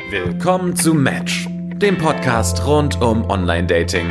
Willkommen zu Match, dem Podcast rund um Online-Dating.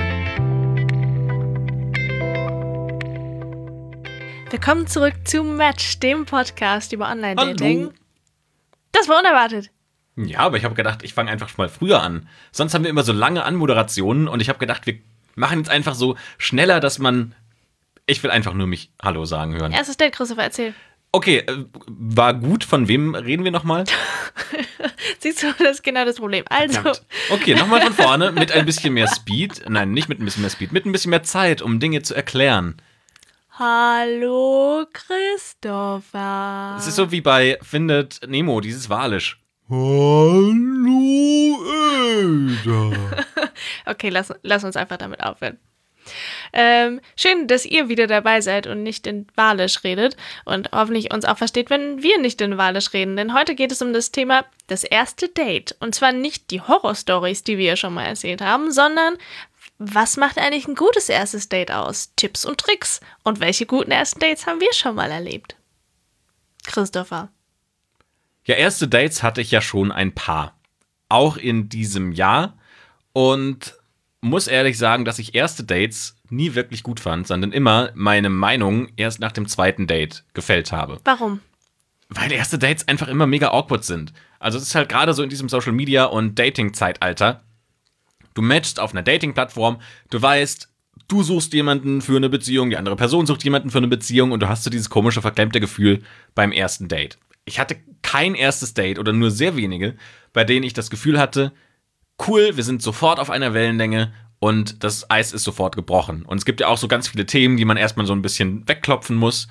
Willkommen zurück zu Match, dem Podcast über Online-Dating. Hallo. Das war unerwartet. Ja, aber ich habe gedacht, ich fange einfach mal früher an. Sonst haben wir immer so lange Anmoderationen und ich habe gedacht, wir machen jetzt einfach so schneller, dass man... Ich will einfach nur mich Hallo sagen hören. Erstes Date, Christopher, erzähl. Okay, war gut. Von wem reden wir nochmal? Siehst du, das ist genau das Problem. Also, Okay, nochmal von vorne mit ein bisschen mehr Speed. Nein, nicht mit ein bisschen mehr Speed, mit ein bisschen mehr Zeit, um Dinge zu erklären. hallo Christopher. Es ist so wie bei Findet Nemo, dieses Walisch. Hallo, Ada. Okay, lass uns einfach damit aufhören. Schön, dass ihr wieder dabei seid und nicht in Walisch redet und hoffentlich uns auch versteht, wenn wir nicht in Walisch reden. Denn heute geht es um das Thema das erste Date. Und zwar nicht die Horrorstories, die wir ja schon mal erzählt haben, sondern was macht eigentlich ein gutes erstes Date aus? Tipps und Tricks. Und welche guten ersten Dates haben wir schon mal erlebt? Christopher. Ja, erste Dates hatte ich ja schon ein paar. Auch in diesem Jahr. Und muss ehrlich sagen, dass ich erste Dates nie wirklich gut fand, sondern immer meine Meinung erst nach dem zweiten Date gefällt habe. Warum? Weil erste Dates einfach immer mega awkward sind. Also es ist halt gerade so in diesem Social Media und Dating-Zeitalter. Du matchst auf einer Dating-Plattform, du weißt, du suchst jemanden für eine Beziehung, die andere Person sucht jemanden für eine Beziehung und du hast so dieses komische, verklemmte Gefühl beim ersten Date. Ich hatte kein erstes Date oder nur sehr wenige, bei denen ich das Gefühl hatte, cool, wir sind sofort auf einer Wellenlänge und das Eis ist sofort gebrochen. Und es gibt ja auch so ganz viele Themen, die man erstmal so ein bisschen wegklopfen muss,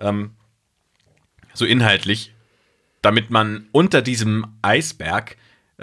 so inhaltlich, damit man unter diesem Eisberg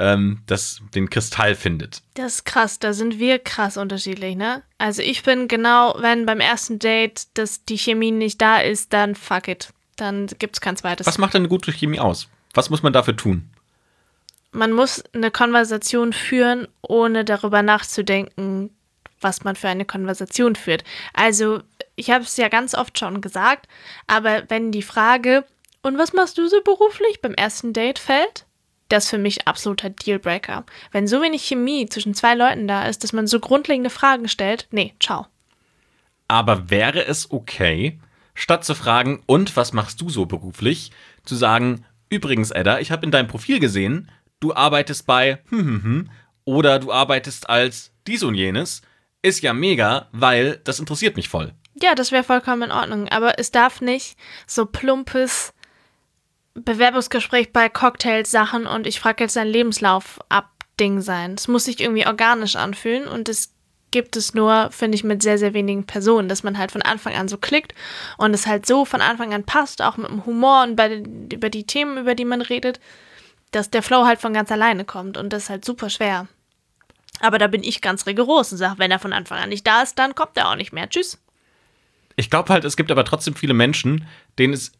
den Kristall findet. Das ist krass, da sind wir krass unterschiedlich, ne? Also ich bin genau, wenn beim ersten Date die Chemie nicht da ist, dann fuck it. Dann gibt's kein zweites. Was macht denn eine gute Chemie aus? Was muss man dafür tun? Man muss eine Konversation führen, ohne darüber nachzudenken, was man für eine Konversation führt. Also, ich habe es ja ganz oft schon gesagt, aber wenn die Frage, und was machst du so beruflich, beim ersten Date fällt, das ist für mich absoluter Dealbreaker. Wenn so wenig Chemie zwischen zwei Leuten da ist, dass man so grundlegende Fragen stellt, nee, ciao. Aber wäre es okay, statt zu fragen, und was machst du so beruflich, zu sagen, übrigens, Edda, ich habe in deinem Profil gesehen, du arbeitest bei oder du arbeitest als dies und jenes, ist ja mega, weil das interessiert mich voll. Ja, das wäre vollkommen in Ordnung, aber es darf nicht so plumpes Bewerbungsgespräch bei Cocktailsachen und ich frage jetzt deinen Lebenslauf ab Ding sein. Es muss sich irgendwie organisch anfühlen und das gibt es nur, finde ich, mit sehr, sehr wenigen Personen, dass man halt von Anfang an so klickt und es halt so von Anfang an passt, auch mit dem Humor und über die Themen, über die man redet, dass der Flow halt von ganz alleine kommt und das ist halt super schwer. Aber da bin ich ganz rigoros und sage, wenn er von Anfang an nicht da ist, dann kommt er auch nicht mehr. Tschüss. Ich glaube halt, es gibt aber trotzdem viele Menschen, denen es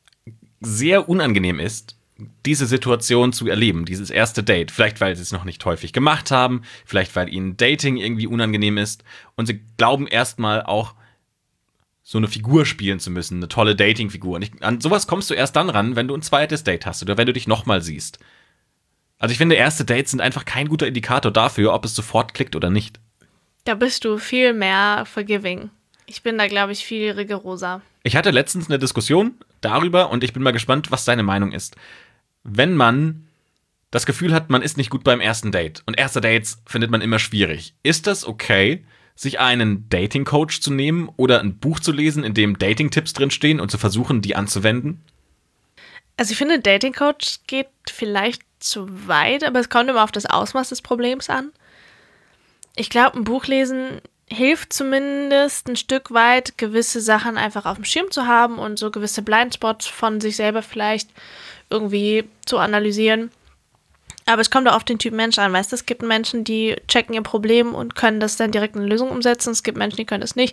sehr unangenehm ist, diese Situation zu erleben, dieses erste Date. Vielleicht, weil sie es noch nicht häufig gemacht haben, vielleicht, weil ihnen Dating irgendwie unangenehm ist und sie glauben erstmal auch, so eine Figur spielen zu müssen, eine tolle Dating-Figur. Und an sowas kommst du erst dann ran, wenn du ein zweites Date hast oder wenn du dich nochmal siehst. Also ich finde, erste Dates sind einfach kein guter Indikator dafür, ob es sofort klickt oder nicht. Da bist du viel mehr forgiving. Ich bin da, glaube ich, viel rigoroser. Ich hatte letztens eine Diskussion darüber und ich bin mal gespannt, was deine Meinung ist. Wenn man das Gefühl hat, man ist nicht gut beim ersten Date und erste Dates findet man immer schwierig, ist das okay, sich einen Dating-Coach zu nehmen oder ein Buch zu lesen, in dem Dating-Tipps drinstehen und zu versuchen, die anzuwenden? Also ich finde, Dating-Coach geht vielleicht zu weit, aber es kommt immer auf das Ausmaß des Problems an. Ich glaube, ein Buch lesen hilft zumindest ein Stück weit, gewisse Sachen einfach auf dem Schirm zu haben und so gewisse Blindspots von sich selber vielleicht irgendwie zu analysieren. Aber es kommt auch auf den Typ Mensch an, weißt du? Es gibt Menschen, die checken ihr Problem und können das dann direkt in eine Lösung umsetzen. Es gibt Menschen, die können das nicht.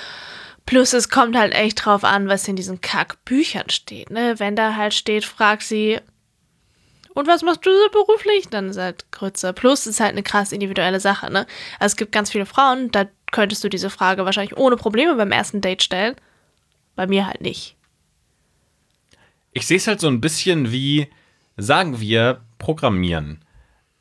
Plus es kommt halt echt drauf an, was in diesen Kackbüchern steht, ne? Wenn da halt steht, frag sie, und was machst du so beruflich? Dann ist halt Grütze. Plus ist halt eine krass individuelle Sache, ne? Also es gibt ganz viele Frauen, da könntest du diese Frage wahrscheinlich ohne Probleme beim ersten Date stellen. Bei mir halt nicht. Ich sehe es halt so ein bisschen wie, sagen wir, Programmieren.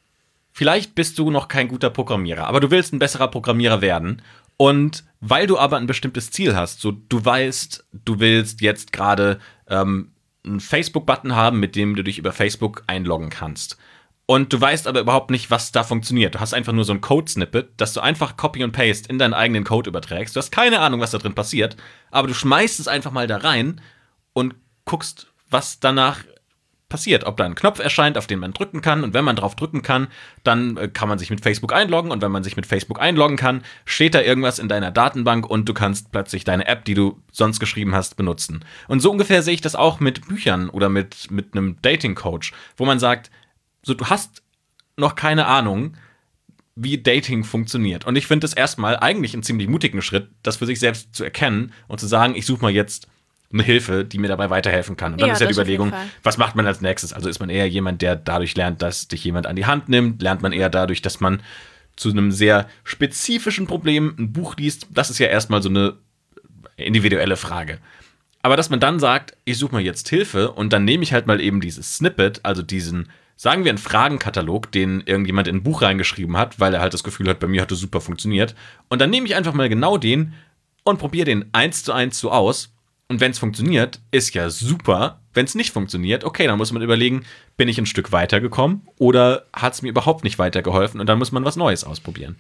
vielleicht bist du noch kein guter Programmierer, aber du willst ein besserer Programmierer werden. Und weil du aber ein bestimmtes Ziel hast, so du weißt, du willst jetzt gerade einen Facebook-Button haben, mit dem du dich über Facebook einloggen kannst. Und du weißt aber überhaupt nicht, was da funktioniert. Du hast einfach nur so ein Code-Snippet, das du einfach Copy und Paste in deinen eigenen Code überträgst. Du hast keine Ahnung, was da drin passiert, aber du schmeißt es einfach mal da rein und guckst, was danach passiert. Ob da ein Knopf erscheint, auf den man drücken kann. Und wenn man drauf drücken kann, dann kann man sich mit Facebook einloggen. Und wenn man sich mit Facebook einloggen kann, steht da irgendwas in deiner Datenbank und du kannst plötzlich deine App, die du sonst geschrieben hast, benutzen. Und so ungefähr sehe ich das auch mit Büchern oder mit einem Dating-Coach, wo man sagt, so, du hast noch keine Ahnung, wie Dating funktioniert. Und ich finde es erstmal eigentlich einen ziemlich mutigen Schritt, das für sich selbst zu erkennen und zu sagen, ich suche mal jetzt eine Hilfe, die mir dabei weiterhelfen kann. Und dann ist ja die Überlegung, was macht man als nächstes? Also ist man eher jemand, der dadurch lernt, dass dich jemand an die Hand nimmt? Lernt man eher dadurch, dass man zu einem sehr spezifischen Problem ein Buch liest? Das ist ja erstmal so eine individuelle Frage. Aber dass man dann sagt, ich suche mal jetzt Hilfe und dann nehme ich halt mal eben dieses Snippet, also diesen, sagen wir, einen Fragenkatalog, den irgendjemand in ein Buch reingeschrieben hat, weil er halt das Gefühl hat, bei mir hat das super funktioniert. Und dann nehme ich einfach mal genau den und probiere den 1:1 so aus. Und wenn es funktioniert, ist ja super. Wenn es nicht funktioniert, okay, dann muss man überlegen, bin ich ein Stück weitergekommen oder hat es mir überhaupt nicht weitergeholfen und dann muss man was Neues ausprobieren.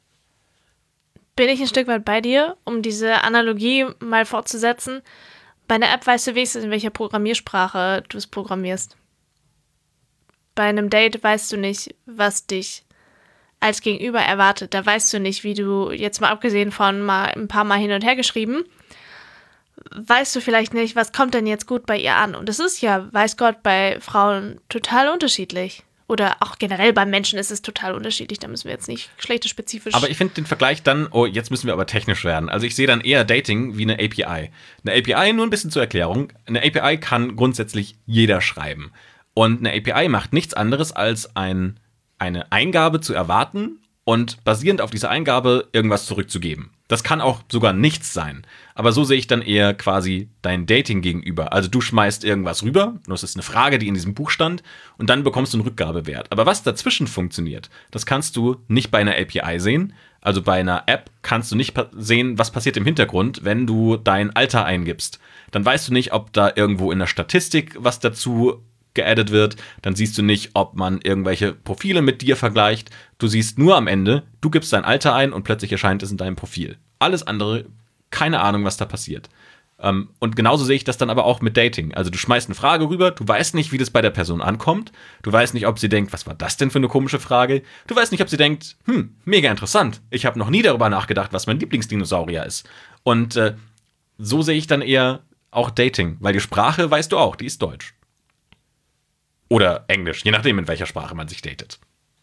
Bin ich ein Stück weit bei dir, um diese Analogie mal fortzusetzen. Bei einer App weißt du wenigstens, in welcher Programmiersprache du es programmierst. Bei einem Date weißt du nicht, was dich als Gegenüber erwartet. Da weißt du nicht, wie du, jetzt mal abgesehen von mal ein paar Mal hin und her geschrieben, weißt du vielleicht nicht, was kommt denn jetzt gut bei ihr an. Und das ist ja, weiß Gott, bei Frauen total unterschiedlich. Oder auch generell bei Menschen ist es total unterschiedlich. Da müssen wir jetzt nicht geschlechterspezifisch. Aber ich finde den Vergleich dann, jetzt müssen wir aber technisch werden. Also ich sehe dann eher Dating wie eine API. Eine API, nur ein bisschen zur Erklärung, eine API kann grundsätzlich jeder schreiben. Und eine API macht nichts anderes, als eine Eingabe zu erwarten und basierend auf dieser Eingabe irgendwas zurückzugeben. Das kann auch sogar nichts sein. Aber so sehe ich dann eher quasi dein Dating gegenüber. Also du schmeißt irgendwas rüber, das ist eine Frage, die in diesem Buch stand, und dann bekommst du einen Rückgabewert. Aber was dazwischen funktioniert, das kannst du nicht bei einer API sehen. Also bei einer App kannst du nicht sehen, was passiert im Hintergrund, wenn du dein Alter eingibst. Dann weißt du nicht, ob da irgendwo in der Statistik was dazu geaddet wird, dann siehst du nicht, ob man irgendwelche Profile mit dir vergleicht. Du siehst nur am Ende, du gibst dein Alter ein und plötzlich erscheint es in deinem Profil. Alles andere, keine Ahnung, was da passiert. Und genauso sehe ich das dann aber auch mit Dating. Also du schmeißt eine Frage rüber, du weißt nicht, wie das bei der Person ankommt. Du weißt nicht, ob sie denkt, was war das denn für eine komische Frage? Du weißt nicht, ob sie denkt, mega interessant. Ich habe noch nie darüber nachgedacht, was mein Lieblingsdinosaurier ist. Und so sehe ich dann eher auch Dating, weil die Sprache, weißt du auch, die ist Deutsch. Oder Englisch, je nachdem, in welcher Sprache man sich datet.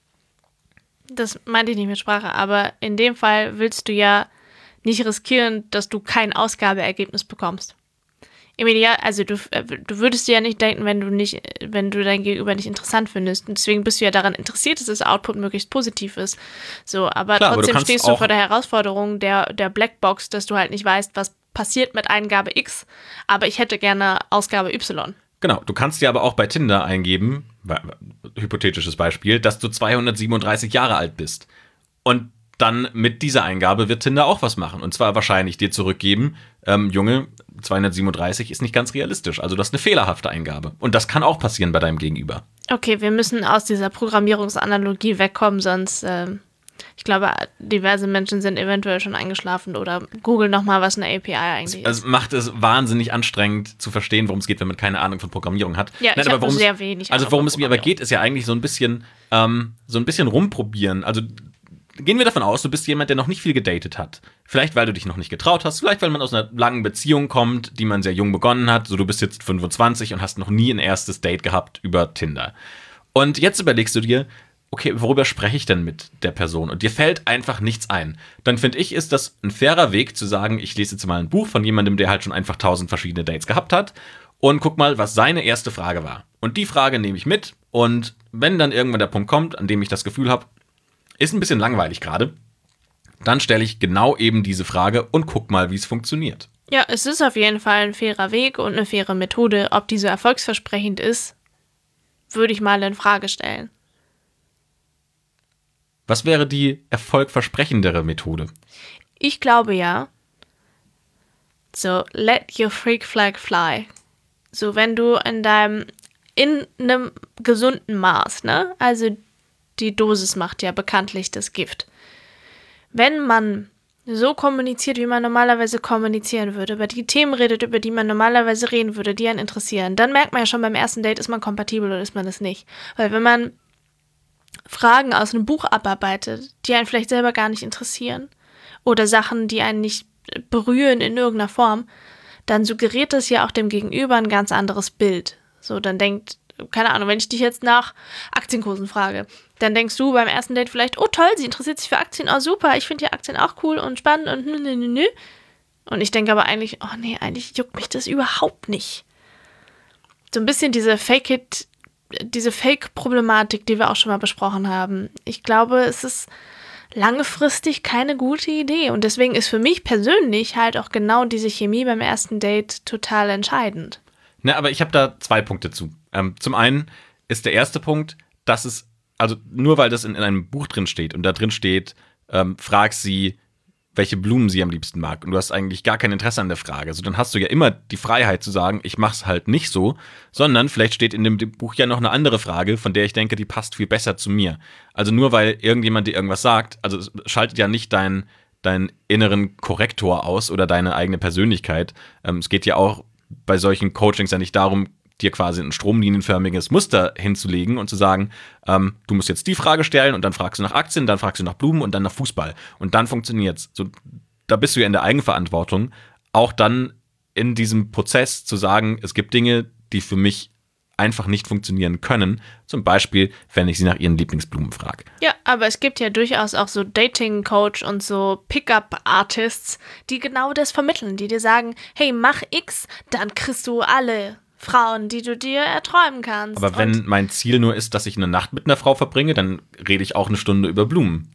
Das meinte ich nicht mit Sprache, aber in dem Fall willst du ja nicht riskieren, dass du kein Ausgabeergebnis bekommst. Im Ideal, also du würdest dir ja nicht denken, wenn du dein Gegenüber nicht interessant findest. Und deswegen bist du ja daran interessiert, dass das Output möglichst positiv ist. So, aber klar, trotzdem aber stehst du vor der Herausforderung der Blackbox, dass du halt nicht weißt, was passiert mit Eingabe X, aber ich hätte gerne Ausgabe Y. Genau, du kannst dir aber auch bei Tinder eingeben, hypothetisches Beispiel, dass du 237 Jahre alt bist. Und dann mit dieser Eingabe wird Tinder auch was machen. Und zwar wahrscheinlich dir zurückgeben, Junge, 237 ist nicht ganz realistisch. Also das ist eine fehlerhafte Eingabe. Und das kann auch passieren bei deinem Gegenüber. Okay, wir müssen aus dieser Programmierungsanalogie wegkommen, sonst, ich glaube, diverse Menschen sind eventuell schon eingeschlafen oder googeln nochmal, was eine API eigentlich ist. Es macht es wahnsinnig anstrengend zu verstehen, worum es geht, wenn man keine Ahnung von Programmierung hat. Ja, ich habe sehr wenig. Also worum es mir aber geht, ist ja eigentlich so ein bisschen rumprobieren. Also gehen wir davon aus, du bist jemand, der noch nicht viel gedatet hat. Vielleicht, weil du dich noch nicht getraut hast, vielleicht, weil man aus einer langen Beziehung kommt, die man sehr jung begonnen hat. So, du bist jetzt 25 und hast noch nie ein erstes Date gehabt über Tinder. Und jetzt überlegst du dir, okay, worüber spreche ich denn mit der Person? Und dir fällt einfach nichts ein. Dann finde ich, ist das ein fairer Weg zu sagen, ich lese jetzt mal ein Buch von jemandem, der halt schon einfach 1000 verschiedene Dates gehabt hat und guck mal, was seine erste Frage war. Und die Frage nehme ich mit und wenn dann irgendwann der Punkt kommt, an dem ich das Gefühl habe, ist ein bisschen langweilig gerade, dann stelle ich genau eben diese Frage und guck mal, wie es funktioniert. Ja, es ist auf jeden Fall ein fairer Weg und eine faire Methode. Ob diese erfolgsversprechend ist, würde ich mal in Frage stellen. Was wäre die erfolgversprechendere Methode? Ich glaube ja. So, let your freak flag fly. So, wenn du in einem gesunden Maß, ne? Also die Dosis macht ja bekanntlich das Gift. Wenn man so kommuniziert, wie man normalerweise kommunizieren würde, über die Themen redet, über die man normalerweise reden würde, die einen interessieren, dann merkt man ja schon beim ersten Date, ist man kompatibel oder ist man es nicht. Weil wenn man Fragen aus einem Buch abarbeitet, die einen vielleicht selber gar nicht interessieren oder Sachen, die einen nicht berühren in irgendeiner Form, dann suggeriert das ja auch dem Gegenüber ein ganz anderes Bild. So, dann denkt, keine Ahnung, wenn ich dich jetzt nach Aktienkursen frage, dann denkst du beim ersten Date vielleicht, oh toll, sie interessiert sich für Aktien, oh super, ich finde ja Aktien auch cool und spannend und nö. Und ich denke aber eigentlich, oh nee, eigentlich juckt mich das überhaupt nicht. So ein bisschen diese Fake-Problematik, die wir auch schon mal besprochen haben. Ich glaube, es ist langfristig keine gute Idee. Und deswegen ist für mich persönlich halt auch genau diese Chemie beim ersten Date total entscheidend. Na, aber ich habe da 2 Punkte zu. Zum einen ist der erste Punkt, dass es, also nur weil das in einem Buch drin steht und da drin steht, frag sie, welche Blumen sie am liebsten mag und du hast eigentlich gar kein Interesse an der Frage. Also dann hast du ja immer die Freiheit zu sagen, ich mach's halt nicht so, sondern vielleicht steht in dem Buch ja noch eine andere Frage, von der ich denke, die passt viel besser zu mir. Also nur weil irgendjemand dir irgendwas sagt, also es schaltet ja nicht deinen inneren Korrektor aus oder deine eigene Persönlichkeit. Es geht ja auch bei solchen Coachings ja nicht darum, dir quasi ein stromlinienförmiges Muster hinzulegen und zu sagen, du musst jetzt die Frage stellen und dann fragst du nach Aktien, dann fragst du nach Blumen und dann nach Fußball. Und dann funktioniert's. So, da bist du ja in der Eigenverantwortung, auch dann in diesem Prozess zu sagen, es gibt Dinge, die für mich einfach nicht funktionieren können. Zum Beispiel, wenn ich sie nach ihren Lieblingsblumen frage. Ja, aber es gibt ja durchaus auch so Dating-Coach und so Pickup-Artists, die genau das vermitteln, die dir sagen, hey, mach X, dann kriegst du alle Frauen, die du dir erträumen kannst. Aber wenn mein Ziel nur ist, dass ich eine Nacht mit einer Frau verbringe, dann rede ich auch eine Stunde über Blumen.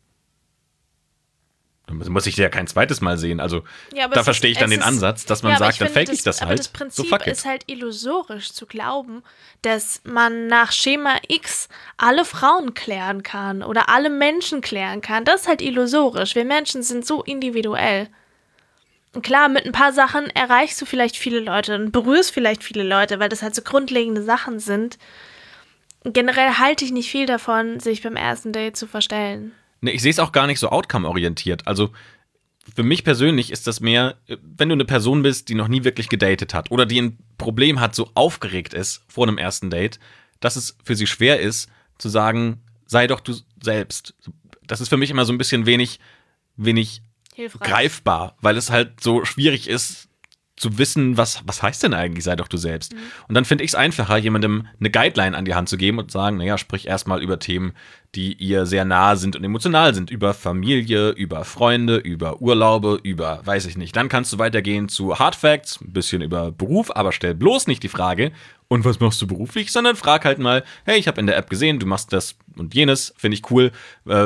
Dann muss ich ja kein zweites Mal sehen. Also ja, da verstehe ich dann den Ansatz, dass man sagt, dann fake ich das halt. Aber das Prinzip ist halt illusorisch zu glauben, dass man nach Schema X alle Frauen klären kann oder alle Menschen klären kann. Das ist halt illusorisch. Wir Menschen sind so individuell. Und klar, mit ein paar Sachen erreichst du vielleicht viele Leute und berührst vielleicht viele Leute, weil das halt so grundlegende Sachen sind. Generell halte ich nicht viel davon, sich beim ersten Date zu verstellen. Ne, ich sehe es auch gar nicht so outcome-orientiert. Also für mich persönlich ist das mehr, wenn du eine Person bist, die noch nie wirklich gedatet hat oder die ein Problem hat, so aufgeregt ist vor einem ersten Date, dass es für sie schwer ist, zu sagen, sei doch du selbst. Das ist für mich immer so ein bisschen wenig hilfreich. Greifbar, weil es halt so schwierig ist, zu wissen, was heißt denn eigentlich, sei doch du selbst. Und dann finde ich es einfacher, jemandem eine Guideline an die Hand zu geben und zu sagen, naja, sprich erstmal über Themen, die ihr sehr nahe sind und emotional sind. Über Familie, über Freunde, über Urlaube, über, weiß ich nicht. Dann kannst du weitergehen zu Hard Facts, ein bisschen über Beruf, aber stell bloß nicht die Frage, und was machst du beruflich, sondern frag halt mal, hey, ich habe in der App gesehen, du machst das und jenes, finde ich cool.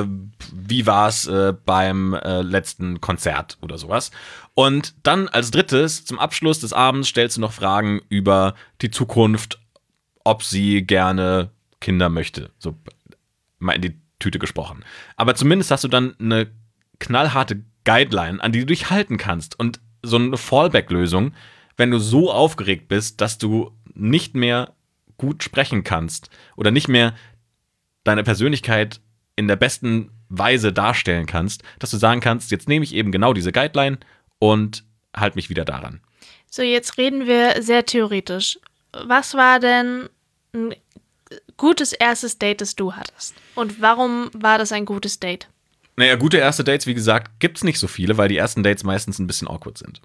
Wie war's beim letzten Konzert oder sowas? Und dann als drittes, zum Abschluss des Abends, stellst du noch Fragen über die Zukunft, ob sie gerne Kinder möchte. So mal in die Tüte gesprochen. Aber zumindest hast du dann eine knallharte Guideline, an die du dich halten kannst. Und so eine Fallback-Lösung, wenn du so aufgeregt bist, dass du nicht mehr gut sprechen kannst oder nicht mehr deine Persönlichkeit in der besten Weise darstellen kannst, dass du sagen kannst, jetzt nehme ich eben genau diese Guideline und halt mich wieder daran. So, jetzt reden wir sehr theoretisch. Was war denn ein gutes erstes Date, das du hattest? Und warum war das ein gutes Date? Naja, gute erste Dates, wie gesagt, gibt's nicht so viele, weil die ersten Dates meistens ein bisschen awkward sind.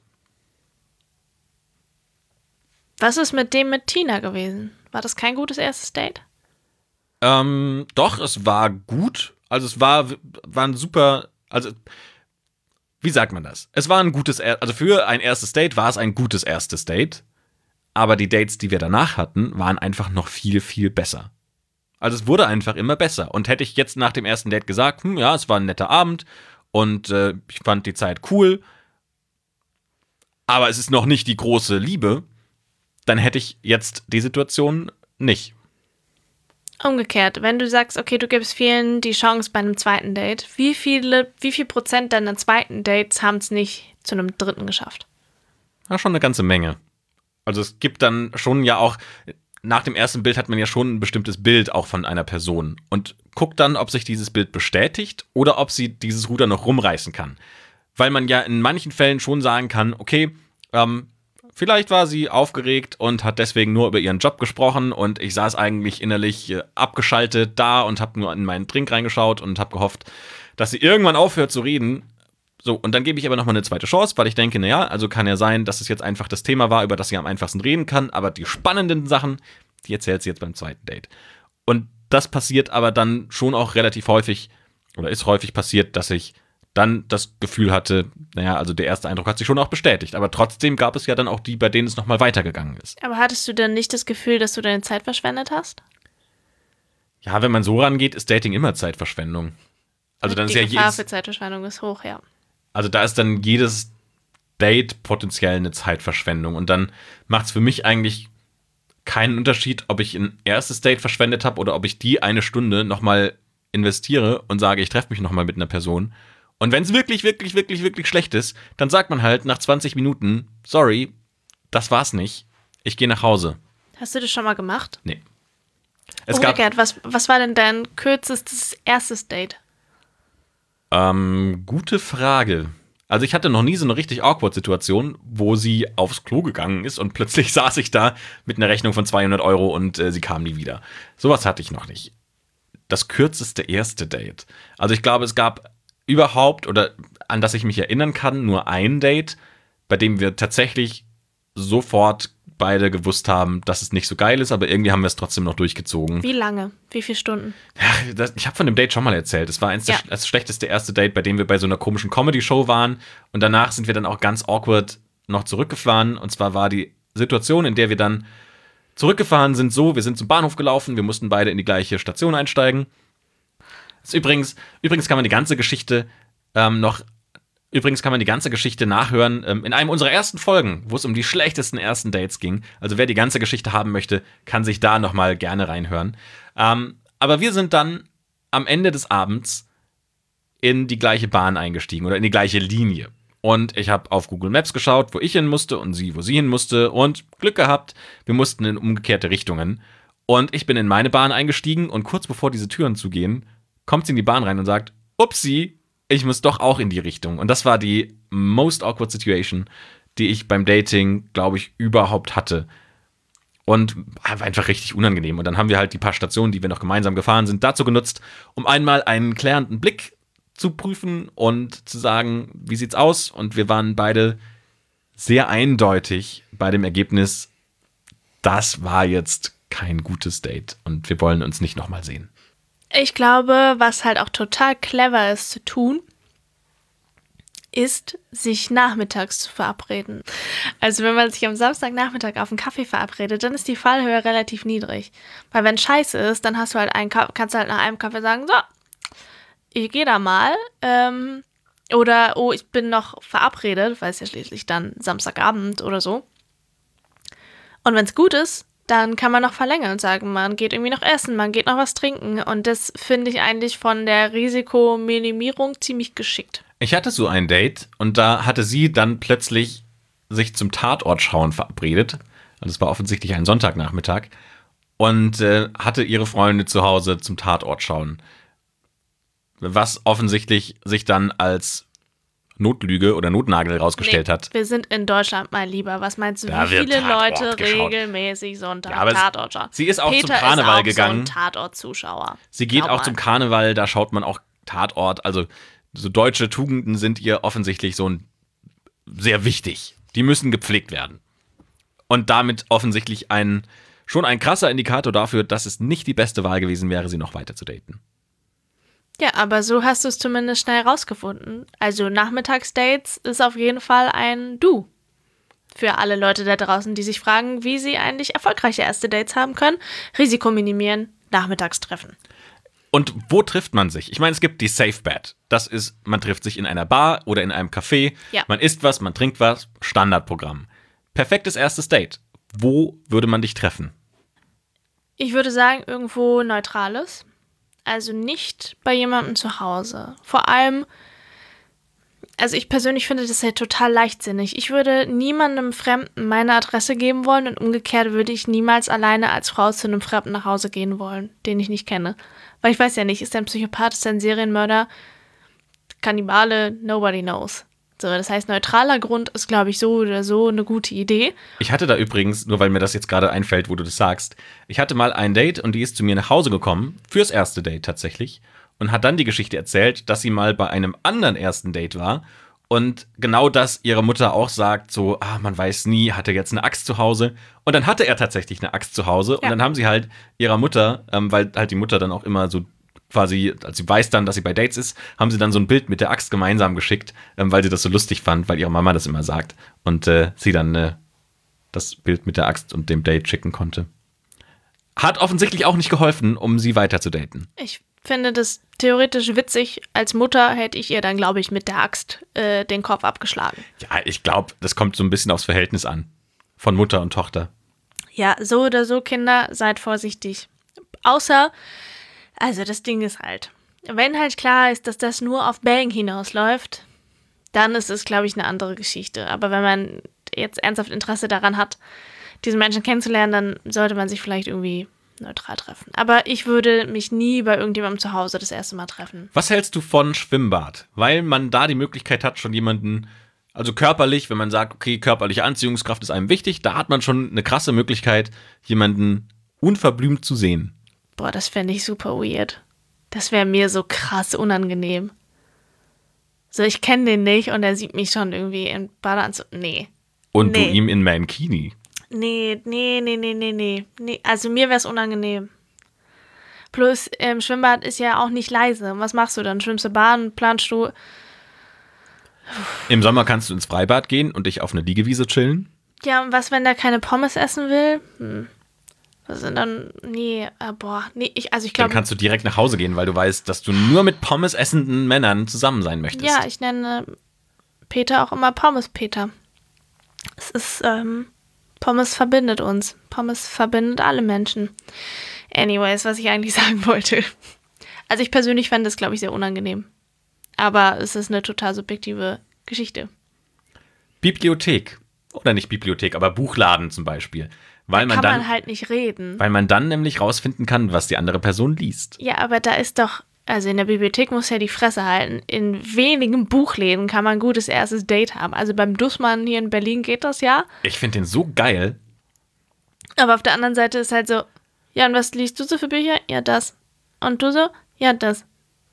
Was ist mit dem mit Tina gewesen? War das kein gutes erstes Date? Doch, es war gut. Also es war ein super, also wie sagt man das? Es war ein gutes, also für ein erstes Date war es ein gutes erstes Date, aber die Dates, die wir danach hatten, waren einfach noch viel, viel besser. Also es wurde einfach immer besser. Und hätte ich jetzt nach dem ersten Date gesagt, ja, es war ein netter Abend und ich fand die Zeit cool, aber es ist noch nicht die große Liebe, dann hätte ich jetzt die Situation nicht. Umgekehrt, wenn du sagst, okay, du gibst vielen die Chance bei einem zweiten Date, wie viel Prozent deiner zweiten Dates haben es nicht zu einem dritten geschafft? Ja, schon eine ganze Menge. Also es gibt dann schon ja auch, nach dem ersten Bild hat man ja schon ein bestimmtes Bild auch von einer Person und guckt dann, ob sich dieses Bild bestätigt oder ob sie dieses Ruder noch rumreißen kann. Weil man ja in manchen Fällen schon sagen kann, okay, vielleicht war sie aufgeregt und hat deswegen nur über ihren Job gesprochen und ich saß eigentlich innerlich abgeschaltet da und habe nur in meinen Drink reingeschaut und habe gehofft, dass sie irgendwann aufhört zu reden. So, und dann gebe ich aber nochmal eine zweite Chance, weil ich denke, naja, also kann ja sein, dass es jetzt einfach das Thema war, über das sie am einfachsten reden kann, aber die spannenden Sachen, die erzählt sie jetzt beim zweiten Date. Und das passiert aber dann schon auch relativ häufig, oder ist häufig passiert, dass ich dann das Gefühl hatte, naja, also der erste Eindruck hat sich schon auch bestätigt. Aber trotzdem gab es ja dann auch die, bei denen es nochmal weitergegangen ist. Aber hattest du denn nicht das Gefühl, dass du deine Zeit verschwendet hast? Ja, wenn man so rangeht, ist Dating immer Zeitverschwendung. Also dann Die ist ja Gefahr für Zeitverschwendung ist hoch, ja. Also da ist dann jedes Date potenziell eine Zeitverschwendung. Und dann macht es für mich eigentlich keinen Unterschied, ob ich ein erstes Date verschwendet habe oder ob ich die eine Stunde nochmal investiere und sage, ich treffe mich nochmal mit einer Person. Und wenn es wirklich, wirklich, wirklich, wirklich schlecht ist, dann sagt man halt nach 20 Minuten, sorry, das war's nicht, ich gehe nach Hause. Hast du das schon mal gemacht? Nee. Umgekehrt, was war denn dein kürzestes erstes Date? Gute Frage. Also ich hatte noch nie so eine richtig awkward Situation, wo sie aufs Klo gegangen ist und plötzlich saß ich da mit einer Rechnung von 200 Euro und sie kam nie wieder. Sowas hatte ich noch nicht. Das kürzeste erste Date. Also ich glaube, es gab überhaupt, oder an das ich mich erinnern kann, nur ein Date, bei dem wir tatsächlich sofort beide gewusst haben, dass es nicht so geil ist, aber irgendwie haben wir es trotzdem noch durchgezogen. Wie lange? Wie viele Stunden? Ja, ich habe von dem Date schon mal erzählt. Es war das schlechteste erste Date, bei dem wir bei so einer komischen Comedy-Show waren. Und danach sind wir dann auch ganz awkward noch zurückgefahren. Und zwar war die Situation, in der wir dann zurückgefahren sind, so, wir sind zum Bahnhof gelaufen, wir mussten beide in die gleiche Station einsteigen. Übrigens kann man die ganze Geschichte nachhören in einem unserer ersten Folgen, wo es um die schlechtesten ersten Dates ging. Also wer die ganze Geschichte haben möchte, kann sich da nochmal gerne reinhören. Aber wir sind dann am Ende des Abends in die gleiche Bahn eingestiegen oder in die gleiche Linie. Und ich habe auf Google Maps geschaut, wo ich hin musste und sie, wo sie hin musste. Und Glück gehabt, wir mussten in umgekehrte Richtungen. Und ich bin in meine Bahn eingestiegen und kurz bevor diese Türen zugehen, kommt sie in die Bahn rein und sagt, upsi, ich muss doch auch in die Richtung. Und das war die most awkward Situation, die ich beim Dating, glaube ich, überhaupt hatte. Und war einfach richtig unangenehm. Und dann haben wir halt die paar Stationen, die wir noch gemeinsam gefahren sind, dazu genutzt, um einmal einen klärenden Blick zu prüfen und zu sagen, wie sieht's aus? Und wir waren beide sehr eindeutig bei dem Ergebnis, das war jetzt kein gutes Date und wir wollen uns nicht nochmal sehen. Ich glaube, was halt auch total clever ist zu tun, ist, sich nachmittags zu verabreden. Also wenn man sich am Samstagnachmittag auf einen Kaffee verabredet, dann ist die Fallhöhe relativ niedrig. Weil wenn scheiße ist, dann hast du halt kannst du halt nach einem Kaffee sagen, so, ich gehe da mal. Oder, oh, ich bin noch verabredet, weil es ja schließlich dann Samstagabend oder so. Und wenn es gut ist, dann kann man noch verlängern und sagen, man geht irgendwie noch essen, man geht noch was trinken. Und das finde ich eigentlich von der Risikominimierung ziemlich geschickt. Ich hatte so ein Date und da hatte sie dann plötzlich sich zum Tatortschauen verabredet. Und es war offensichtlich ein Sonntagnachmittag. Und hatte ihre Freunde zu Hause zum Tatortschauen. Was offensichtlich sich dann als Notlüge oder Notnagel rausgestellt hat. Wir sind in Deutschland, mein Lieber. Was meinst du, Da wie viele Tatort Leute geschaut. Regelmäßig Sonntag Ja, aber Tatort schauen? sie ist auch Peter zum Karneval ist auch gegangen. So ein Tatort-Zuschauer. Sie geht Glaub auch mal. zum Karneval, da schaut man auch Tatort. Also so deutsche Tugenden sind ihr offensichtlich sehr wichtig. Die müssen gepflegt werden. Und damit offensichtlich schon ein krasser Indikator dafür, dass es nicht die beste Wahl gewesen wäre, sie noch weiter zu daten. Ja, aber so hast du es zumindest schnell rausgefunden. Also Nachmittagsdates ist auf jeden Fall ein Du. Für alle Leute da draußen, die sich fragen, wie sie eigentlich erfolgreiche erste Dates haben können. Risiko minimieren, Nachmittagstreffen. Und wo trifft man sich? Ich meine, es gibt die Safe Bet. Das ist, man trifft sich in einer Bar oder in einem Café. Ja. Man isst was, man trinkt was. Standardprogramm. Perfektes erstes Date. Wo würde man dich treffen? Ich würde sagen, irgendwo Neutrales. Also nicht bei jemandem zu Hause. Vor allem, also ich persönlich finde das ja total leichtsinnig. Ich würde niemandem Fremden meine Adresse geben wollen und umgekehrt würde ich niemals alleine als Frau zu einem Fremden nach Hause gehen wollen, den ich nicht kenne. Weil ich weiß ja nicht, ist der ein Psychopath, ist der ein Serienmörder, Kannibale, nobody knows. So, das heißt, neutraler Grund ist, glaube ich, so oder so eine gute Idee. Ich hatte da übrigens, nur weil mir das jetzt gerade einfällt, wo du das sagst, ich hatte mal ein Date und die ist zu mir nach Hause gekommen, fürs erste Date tatsächlich, und hat dann die Geschichte erzählt, dass sie mal bei einem anderen ersten Date war und genau das ihre Mutter auch sagt, so, man weiß nie, hat er jetzt eine Axt zu Hause? Und dann hatte er tatsächlich eine Axt zu Hause und dann haben sie halt ihrer Mutter, weil halt die Mutter dann auch immer so quasi, als sie weiß dann, dass sie bei Dates ist, haben sie dann so ein Bild mit der Axt gemeinsam geschickt, weil sie das so lustig fand, weil ihre Mama das immer sagt. Und sie dann das Bild mit der Axt und dem Date schicken konnte. Hat offensichtlich auch nicht geholfen, um sie weiter zu daten. Ich finde das theoretisch witzig. Als Mutter hätte ich ihr dann, glaube ich, mit der Axt den Kopf abgeschlagen. Ja, ich glaube, das kommt so ein bisschen aufs Verhältnis an. Von Mutter und Tochter. Ja, so oder so, Kinder, seid vorsichtig. Außer, also das Ding ist halt, wenn halt klar ist, dass das nur auf Bang hinausläuft, dann ist es, glaube ich, eine andere Geschichte. Aber wenn man jetzt ernsthaft Interesse daran hat, diesen Menschen kennenzulernen, dann sollte man sich vielleicht irgendwie neutral treffen. Aber ich würde mich nie bei irgendjemandem zu Hause das erste Mal treffen. Was hältst du von Schwimmbad? Weil man da die Möglichkeit hat, schon jemanden, also körperlich, wenn man sagt, okay, körperliche Anziehungskraft ist einem wichtig, da hat man schon eine krasse Möglichkeit, jemanden unverblümt zu sehen. Boah, das fände ich super weird. Das wäre mir so krass unangenehm. So, ich kenne den nicht und er sieht mich schon irgendwie in Badeanzug. Nee. Und du ihm in Mankini. Nee. Also mir wäre es unangenehm. Plus, Schwimmbad ist ja auch nicht leise. Was machst du dann? Schwimmst du Bahn, planst du? Im Sommer kannst du ins Freibad gehen und dich auf eine Liegewiese chillen. Ja, und was, wenn der keine Pommes essen will? Was sind dann? Nee, ich glaube. Dann kannst du direkt nach Hause gehen, weil du weißt, dass du nur mit Pommes essenden Männern zusammen sein möchtest. Ja, ich nenne Peter auch immer Pommes-Peter. Es ist, Pommes verbindet uns. Pommes verbindet alle Menschen. Anyways, was ich eigentlich sagen wollte. Also ich persönlich fände es, glaube ich, sehr unangenehm. Aber es ist eine total subjektive Geschichte. Bibliothek. Oder nicht Bibliothek, aber Buchladen zum Beispiel. Weil Da kann man halt nicht reden. Weil man dann nämlich rausfinden kann, was die andere Person liest. Ja, aber da ist doch, also in der Bibliothek muss ja die Fresse halten. In wenigen Buchläden kann man ein gutes erstes Date haben. Also beim Dussmann hier in Berlin geht das ja. Ich finde den so geil. Aber auf der anderen Seite ist halt so, ja, und was liest du so für Bücher? Ja, das. Und du so? Ja, das.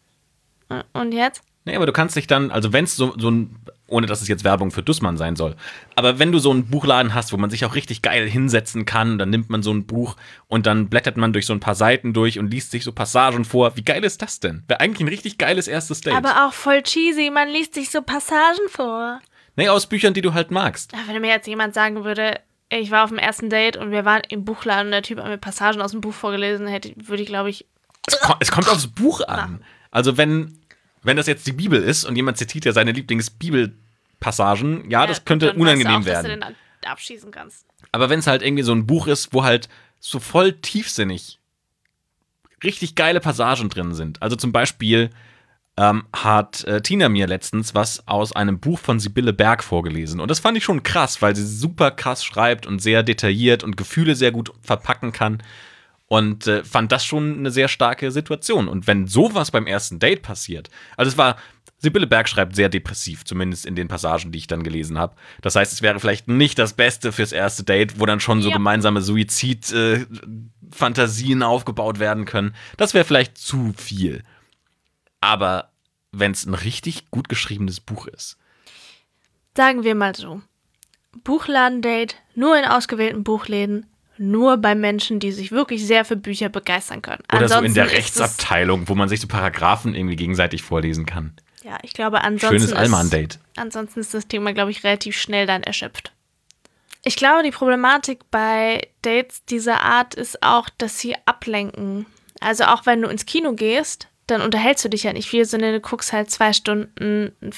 Und jetzt? Nee, aber du kannst dich dann, also wenn es so ein, ohne dass es jetzt Werbung für Dussmann sein soll, aber wenn du so einen Buchladen hast, wo man sich auch richtig geil hinsetzen kann, dann nimmt man so ein Buch und dann blättert man durch so ein paar Seiten durch und liest sich so Passagen vor. Wie geil ist das denn? Wäre eigentlich ein richtig geiles erstes Date. Aber auch voll cheesy, man liest sich so Passagen vor. Nee, aus Büchern, die du halt magst. Wenn mir jetzt jemand sagen würde, ich war auf dem ersten Date und wir waren im Buchladen und der Typ hat mir Passagen aus dem Buch vorgelesen, würde ich, glaube ich... Es kommt aufs Buch an. Also wenn das jetzt die Bibel ist und jemand zitiert ja seine Lieblingsbibelpassagen, ja, das könnte unangenehm werden. Dass du den abschießen kannst. Aber wenn es halt irgendwie so ein Buch ist, wo halt so voll tiefsinnig richtig geile Passagen drin sind. Also zum Beispiel hat Tina mir letztens was aus einem Buch von Sibylle Berg vorgelesen. Und das fand ich schon krass, weil sie super krass schreibt und sehr detailliert und Gefühle sehr gut verpacken kann. Und fand das schon eine sehr starke Situation. Und wenn sowas beim ersten Date passiert, also Sibylle Berg schreibt sehr depressiv, zumindest in den Passagen, die ich dann gelesen habe. Das heißt, es wäre vielleicht nicht das Beste fürs erste Date, wo dann schon so gemeinsame Suizid-Fantasien aufgebaut werden können. Das wäre vielleicht zu viel. Aber wenn es ein richtig gut geschriebenes Buch ist. Sagen wir mal so. Buchladendate nur in ausgewählten Buchläden. Nur bei Menschen, die sich wirklich sehr für Bücher begeistern können. Oder so in der Rechtsabteilung, wo man sich so Paragraphen irgendwie gegenseitig vorlesen kann. Ja, ich glaube, ansonsten schönes Allmann-Date. Ansonsten ist das Thema, glaube ich, relativ schnell dann erschöpft. Ich glaube, die Problematik bei Dates dieser Art ist auch, dass sie ablenken. Also auch wenn du ins Kino gehst, dann unterhältst du dich ja nicht viel, sondern du guckst halt 2 Stunden einen Film.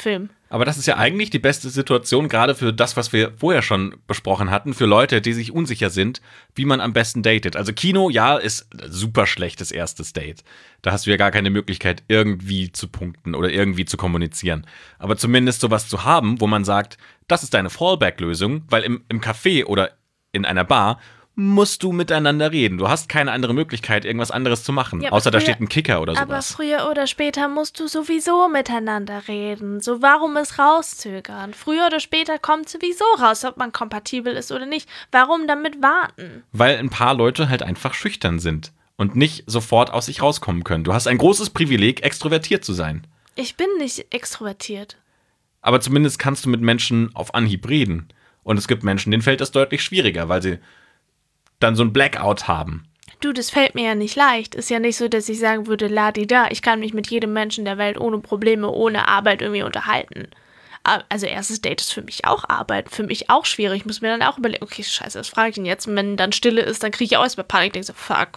Aber das ist ja eigentlich die beste Situation, gerade für das, was wir vorher schon besprochen hatten, für Leute, die sich unsicher sind, wie man am besten datet. Also Kino, ja, ist super schlechtes erstes Date. Da hast du ja gar keine Möglichkeit, irgendwie zu punkten oder irgendwie zu kommunizieren. Aber zumindest sowas zu haben, wo man sagt, das ist deine Fallback-Lösung, weil im Café oder in einer Bar musst du miteinander reden. Du hast keine andere Möglichkeit, irgendwas anderes zu machen. Ja, außer da steht ein Kicker oder sowas. Aber früher oder später musst du sowieso miteinander reden. So, warum es rauszögern? Früher oder später kommt sowieso raus, ob man kompatibel ist oder nicht. Warum damit warten? Weil ein paar Leute halt einfach schüchtern sind und nicht sofort aus sich rauskommen können. Du hast ein großes Privileg, extrovertiert zu sein. Ich bin nicht extrovertiert. Aber zumindest kannst du mit Menschen auf Anhieb reden. Und es gibt Menschen, denen fällt das deutlich schwieriger, weil sie dann so ein Blackout haben. Du, das fällt mir ja nicht leicht. Ist ja nicht so, dass ich sagen würde, la-di-da, ich kann mich mit jedem Menschen der Welt ohne Probleme, ohne Arbeit irgendwie unterhalten. Also erstes Date ist für mich auch Arbeit, für mich auch schwierig. Ich muss mir dann auch überlegen, okay, scheiße, was frage ich denn jetzt? Und wenn dann Stille ist, dann kriege ich auch erstmal Panik. Denke so,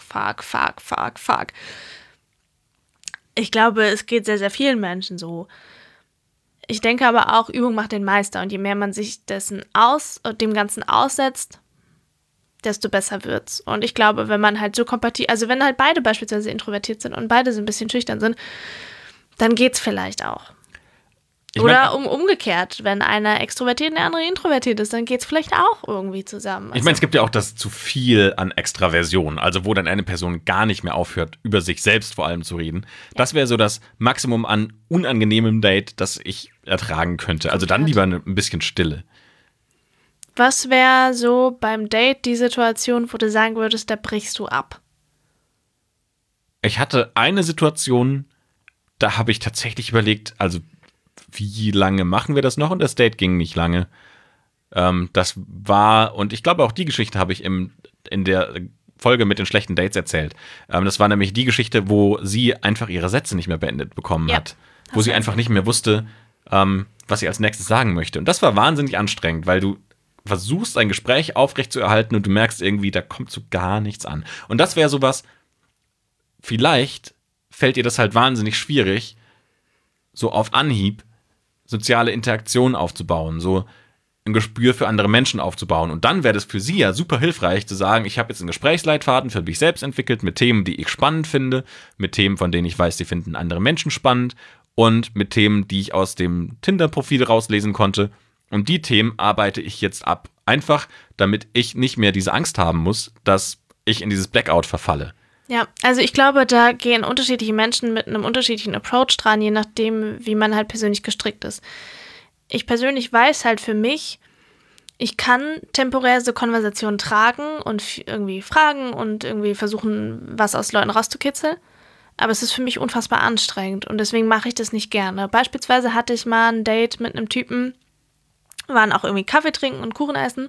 fuck. Ich glaube, es geht sehr, sehr vielen Menschen so. Ich denke aber auch, Übung macht den Meister. Und je mehr man sich dem Ganzen aussetzt, desto besser wird's. Und ich glaube, wenn man halt so kompatibel, also wenn halt beide beispielsweise introvertiert sind und beide so ein bisschen schüchtern sind, dann geht's vielleicht auch. Oder umgekehrt, wenn einer extrovertiert und der andere introvertiert ist, dann geht's vielleicht auch irgendwie zusammen. Also, ich meine, es gibt ja auch das zu viel an Extraversion, also wo dann eine Person gar nicht mehr aufhört, über sich selbst vor allem zu reden. Ja. Das wäre so das Maximum an unangenehmem Date, das ich ertragen könnte. Also dann lieber ein bisschen Stille. Was wäre so beim Date die Situation, wo du sagen würdest, da brichst du ab? Ich hatte eine Situation, da habe ich tatsächlich überlegt, also wie lange machen wir das noch? Und das Date ging nicht lange. Das war, und ich glaube auch die Geschichte habe ich in der Folge mit den schlechten Dates erzählt. Das war nämlich die Geschichte, wo sie einfach ihre Sätze nicht mehr beendet bekommen hat. Wo sie einfach nicht mehr wusste, was sie als nächstes sagen möchte. Und das war wahnsinnig anstrengend, weil du versuchst, ein Gespräch aufrechtzuerhalten und du merkst irgendwie, da kommt so gar nichts an. Und das wäre sowas, vielleicht fällt dir das halt wahnsinnig schwierig, so auf Anhieb soziale Interaktion aufzubauen, so ein Gespür für andere Menschen aufzubauen. Und dann wäre das für sie ja super hilfreich zu sagen, ich habe jetzt einen Gesprächsleitfaden für mich selbst entwickelt, mit Themen, die ich spannend finde, mit Themen, von denen ich weiß, die finden andere Menschen spannend und mit Themen, die ich aus dem Tinder-Profil rauslesen konnte. Und die Themen arbeite ich jetzt ab. Einfach, damit ich nicht mehr diese Angst haben muss, dass ich in dieses Blackout verfalle. Ja, also ich glaube, da gehen unterschiedliche Menschen mit einem unterschiedlichen Approach dran, je nachdem, wie man halt persönlich gestrickt ist. Ich persönlich weiß halt für mich, ich kann temporär so Konversationen tragen und irgendwie fragen und irgendwie versuchen, was aus Leuten rauszukitzeln. Aber es ist für mich unfassbar anstrengend und deswegen mache ich das nicht gerne. Beispielsweise hatte ich mal ein Date mit einem Typen, waren auch irgendwie Kaffee trinken und Kuchen essen.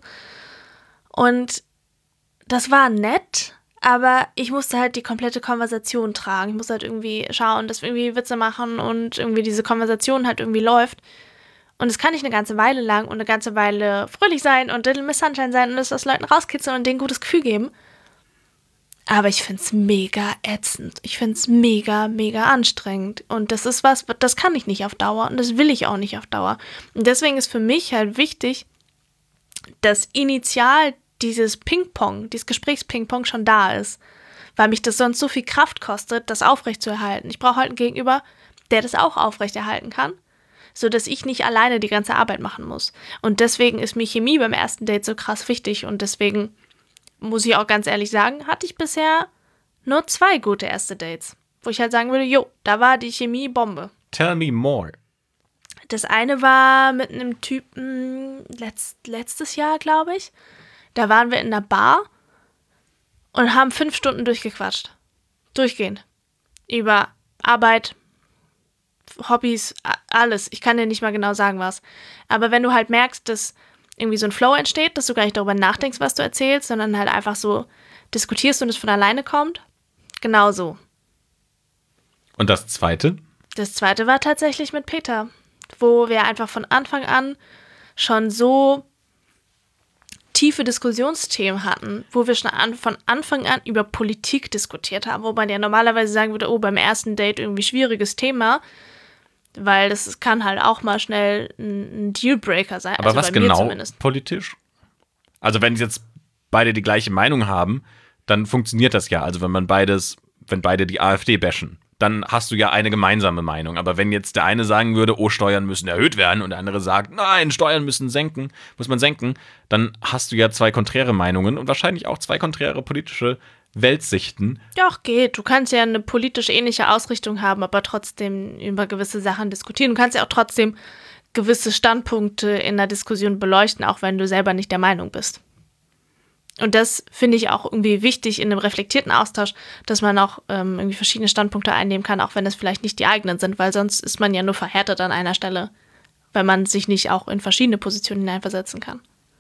Und das war nett, aber ich musste halt die komplette Konversation tragen. Ich musste halt irgendwie schauen, dass wir irgendwie Witze machen und irgendwie diese Konversation halt irgendwie läuft. Und das kann ich eine ganze Weile lang und eine ganze Weile fröhlich sein und Little Miss Sunshine sein und es aus Leuten rauskitzeln und denen ein gutes Gefühl geben. Aber ich find's mega ätzend. Ich find's mega, mega anstrengend. Und das ist was, das kann ich nicht auf Dauer und das will ich auch nicht auf Dauer. Und deswegen ist für mich halt wichtig, dass initial dieses Ping-Pong, dieses Gesprächs-Ping-Pong schon da ist. Weil mich das sonst so viel Kraft kostet, das aufrechtzuerhalten. Ich brauche halt einen Gegenüber, der das auch aufrechterhalten kann, sodass ich nicht alleine die ganze Arbeit machen muss. Und deswegen ist mir Chemie beim ersten Date so krass wichtig und deswegen muss ich auch ganz ehrlich sagen, hatte ich bisher nur 2 gute erste Dates, wo ich halt sagen würde, jo, da war die Chemie Bombe. Tell me more. Das eine war mit einem Typen letztes Jahr, glaube ich. Da waren wir in einer Bar und haben 5 Stunden durchgequatscht. Durchgehend. Über Arbeit, Hobbys, alles. Ich kann dir nicht mal genau sagen, was. Aber wenn du halt merkst, dass irgendwie so ein Flow entsteht, dass du gar nicht darüber nachdenkst, was du erzählst, sondern halt einfach so diskutierst und es von alleine kommt. Genau so. Und das zweite? Das zweite war tatsächlich mit Peter, wo wir einfach von Anfang an schon so tiefe Diskussionsthemen hatten, wo wir schon von Anfang an über Politik diskutiert haben, wo man ja normalerweise sagen würde, oh, beim ersten Date irgendwie schwieriges Thema. Weil das kann halt auch mal schnell ein Dealbreaker sein. Aber also was bei mir genau zumindest. politisch? Also wenn jetzt beide die gleiche Meinung haben, dann funktioniert das ja. Also wenn beide die AfD bashen, dann hast du ja eine gemeinsame Meinung. Aber wenn jetzt der eine sagen würde, oh, Steuern müssen erhöht werden und der andere sagt, nein, Steuern muss man senken, dann hast du ja zwei konträre Meinungen und wahrscheinlich auch zwei konträre politische Weltsichten. Doch, geht. Du kannst ja eine politisch ähnliche Ausrichtung haben, aber trotzdem über gewisse Sachen diskutieren. Du kannst ja auch trotzdem gewisse Standpunkte in der Diskussion beleuchten, auch wenn du selber nicht der Meinung bist. Und das finde ich auch irgendwie wichtig in einem reflektierten Austausch, dass man auch irgendwie verschiedene Standpunkte einnehmen kann, auch wenn es vielleicht nicht die eigenen sind, weil sonst ist man ja nur verhärtet an einer Stelle, weil man sich nicht auch in verschiedene Positionen hineinversetzen kann.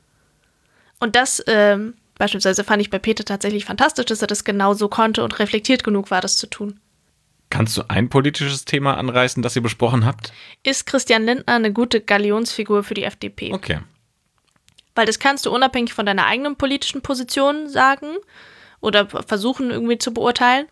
Und das beispielsweise fand ich bei Peter tatsächlich fantastisch, dass er das genau so konnte und reflektiert genug war, das zu tun. Kannst du ein politisches Thema anreißen, das ihr besprochen habt? Ist Christian Lindner eine gute Galionsfigur für die FDP? Okay. Weil das kannst du unabhängig von deiner eigenen politischen Position sagen oder versuchen irgendwie zu beurteilen.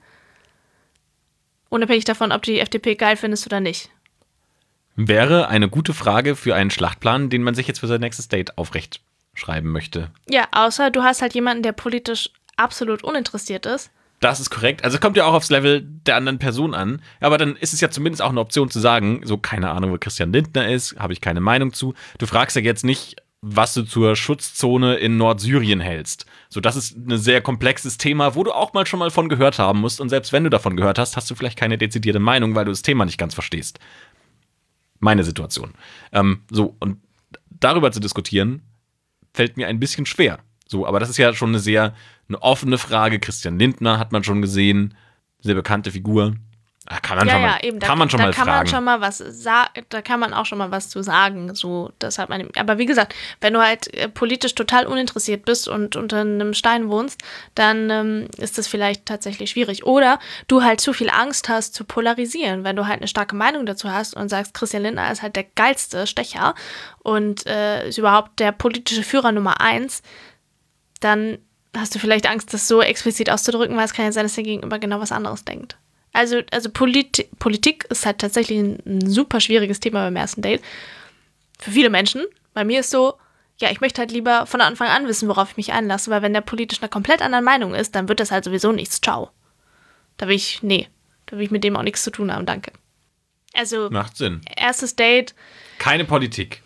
Unabhängig davon, ob du die FDP geil findest oder nicht. Wäre eine gute Frage für einen Schlachtplan, den man sich jetzt für sein nächstes Date aufrecht schreiben möchte. Ja, außer du hast halt jemanden, der politisch absolut uninteressiert ist. Das ist korrekt. Also es kommt ja auch aufs Level der anderen Person an. Aber dann ist es ja zumindest auch eine Option zu sagen, so keine Ahnung, wo Christian Lindner ist, habe ich keine Meinung zu. Du fragst ja jetzt nicht, was du zur Schutzzone in Nordsyrien hältst. So, das ist ein sehr komplexes Thema, wo du auch mal schon mal von gehört haben musst. Und selbst wenn du davon gehört hast, hast du vielleicht keine dezidierte Meinung, weil du das Thema nicht ganz verstehst. Meine Situation. Und darüber zu diskutieren, fällt mir ein bisschen schwer. So, aber das ist ja schon eine offene Frage. Christian Lindner hat man schon gesehen, sehr bekannte Figur. Da kann man schon mal fragen. Da kann man auch schon mal was zu sagen. So, das hat man. Aber wie gesagt, wenn du halt politisch total uninteressiert bist und unter einem Stein wohnst, dann ist das vielleicht tatsächlich schwierig. Oder du halt zu viel Angst hast zu polarisieren, wenn du halt eine starke Meinung dazu hast und sagst, Christian Lindner ist halt der geilste Stecher und ist überhaupt der politische Führer Nummer 1, dann hast du vielleicht Angst, das so explizit auszudrücken, weil es kann ja sein, dass der Gegenüber genau was anderes denkt. Also Politik ist halt tatsächlich ein super schwieriges Thema beim ersten Date. Für viele Menschen. Bei mir ist so, ja, ich möchte halt lieber von Anfang an wissen, worauf ich mich einlasse, weil wenn der politisch einer komplett anderen Meinung ist, dann wird das halt sowieso nichts. Ciao. Da will ich mit dem auch nichts zu tun haben, danke. Also, macht Sinn. Erstes Date. Keine Politik.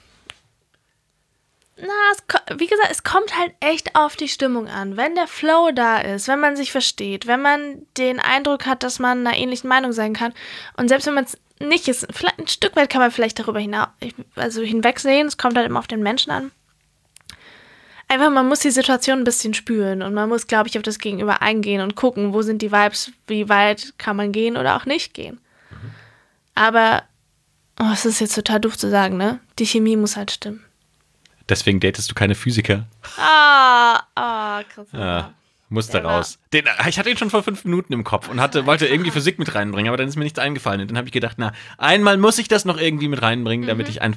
Wie gesagt, es kommt halt echt auf die Stimmung an. Wenn der Flow da ist, wenn man sich versteht, wenn man den Eindruck hat, dass man einer ähnlichen Meinung sein kann und selbst wenn man es nicht ist, vielleicht ein Stück weit kann man vielleicht darüber hinwegsehen, es kommt halt immer auf den Menschen an. Einfach, man muss die Situation ein bisschen spüren und man muss, glaube ich, auf das Gegenüber eingehen und gucken, wo sind die Vibes, wie weit kann man gehen oder auch nicht gehen. Aber, es ist jetzt total doof zu sagen, ne? Die Chemie muss halt stimmen. Deswegen datest du keine Physiker. Christian. Musste raus. Ich hatte ihn schon vor 5 Minuten im Kopf und wollte irgendwie Physik mit reinbringen, aber dann ist mir nichts eingefallen. Und dann habe ich gedacht, einmal muss ich das noch irgendwie mit reinbringen, damit ich